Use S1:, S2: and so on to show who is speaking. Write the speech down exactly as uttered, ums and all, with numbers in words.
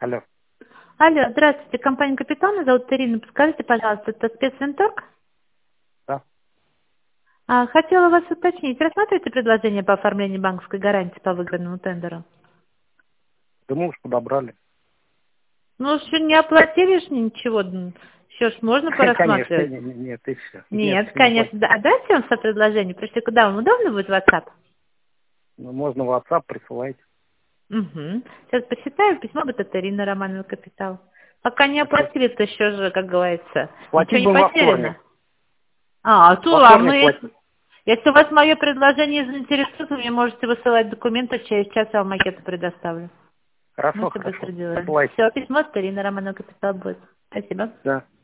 S1: Алло.
S2: Алло, здравствуйте, компания «Капитал», меня зовут Ирина. Подскажите, пожалуйста, это спецвинторг?
S1: Да.
S2: А, хотела вас уточнить, рассматриваете предложение по оформлению банковской гарантии по выигранному тендеру?
S1: Да мы уж подобрали.
S2: Ну, еще не оплатили ж ничего, еще ж можно
S1: Конечно,
S2: порассматривать.
S1: не- не- нет, и все.
S2: Нет, конечно, да. А дайте вам все предложение, просто куда вам удобно будет WhatsApp?
S1: Ну, можно в WhatsApp присылайте.
S2: Угу. Сейчас посчитаю, письмо будет от Ирины Романова «Капитал». Пока не
S1: Хорошо.
S2: оплатили, то еще же, как говорится, ничего
S1: Платить
S2: не
S1: будем во
S2: потеряно.
S1: вторник.
S2: А, то,
S1: Во
S2: а
S1: вторник
S2: мы,
S1: платить.
S2: если вас мое предложение заинтересует, вы мне можете высылать документы, через час я вам макеты предоставлю. Мы
S1: Хорошо,
S2: все
S1: хорошо.
S2: быстро делаем.
S1: Присылайте.
S2: Все, письмо от Ирины Романова «Капитал» будет. Спасибо.
S1: Да.